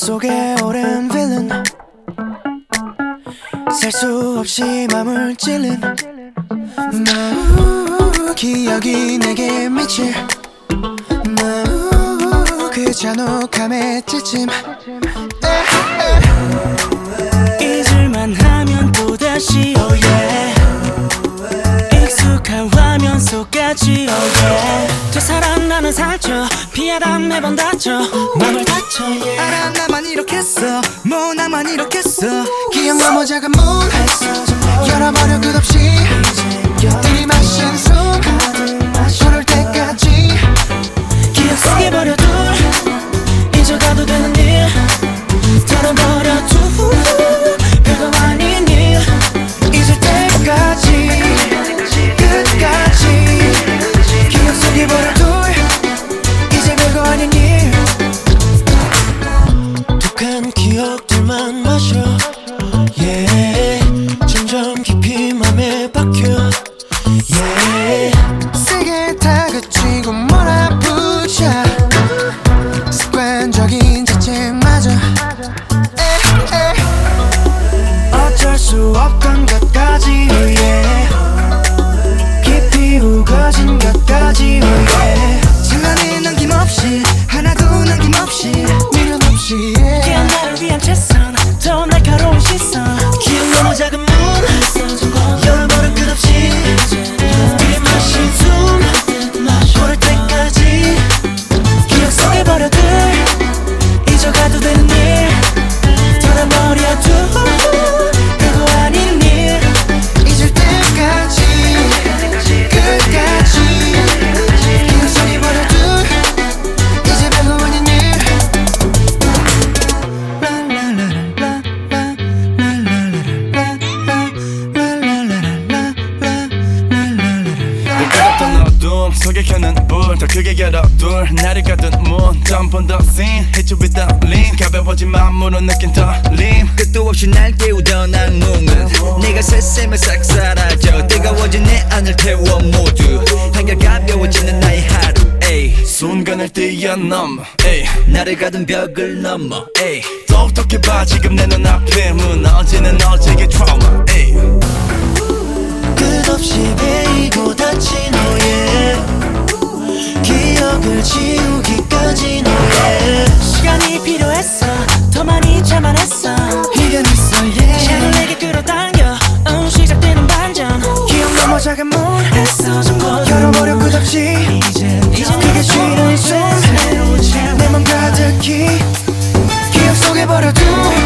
속에 오랜 빌런 셀 수 없이 맘을 찔른 기억이 내게 미칠 그 잔혹함에 찌침 잊을만 하면 또다시 oh yeah 익숙한 화면 속까지 oh yeah 되살아 나는 살쪄 피하다 매번 다쳐 맘을 다쳐 yeah 알아 나만 이렇게 써 뭐 나만 이렇게 써 기억 너머 작은 문 열어버려 끝없이 들이마신 숨 부를 때까지 기억 속에 버려둘 잊어가도 되는 일 털어버려둘 별거 아닌 일 잊을 때까지 끝까지 기억 속에 버려둘 이제 별거 아닌 일 독한 기억들만 마셔 yeah 점점 깊이 맘에 박혀 yeah 세게 다그치고 몰아붙여 습관적인 자책마저 어쩔 수 없던 것까지 oh yeah 깊이 우거진 것까지 oh yeah 장난에 남김없이 하나도 남김없이 미련 없이 yeah 그냥 나를 위한 최선 더 날카로운 시선 기억 너머 작은 문 열어버려 끝없이 들이마신 숨 부를 때까지 기억 속에 버려둘 잊어가도 되는 일 털어버려둘 별거 아닌 일 잊을 때까지 끝까지 기억 속에 버려둘 이제 별거 아닌 일 어둠 속에 켜는 불 더 크게 열어둘 나를 가둔 문 Jump on the scene Hit you with the lean 가벼워진 마음으로 느낀 떨림 끝도 없이 날 깨우던 악몽은 네가 새샘에 싹 사라져 뜨거워진 내 안을 태워 모두 한결 가벼워지는 나의 하루 에이 순간을 뛰어넘어 에이 나를 가둔 벽을 넘어 에이 똑똑해봐 지금 내 눈앞에 무너지는 어제의 트라우마 에이 끝없이 베이고 닫힌 너의 기억을 지우기까지 너의 시간이 필요했어 더 많이 참아냈어 이겨냈어 yeah 샤를 내게 끌어당겨 시작되는 반전 기억 너머 작은 문 열어버려 끝없이 이제 그게 쉬는 숨 내 맘 가득히 기억 속에 버려둔